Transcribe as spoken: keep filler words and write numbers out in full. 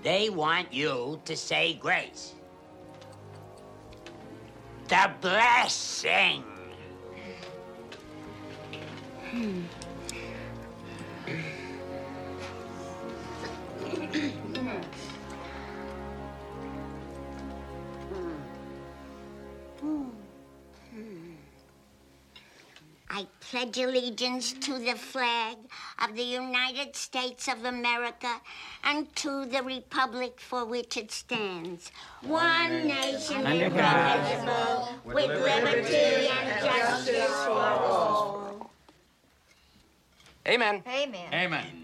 They want you to say grace. The blessing. Hmm. I pledge allegiance to the flag of the United States of America and to the republic for which it stands, one nation indivisible, with liberty and justice for all. Amen. Amen. Amen.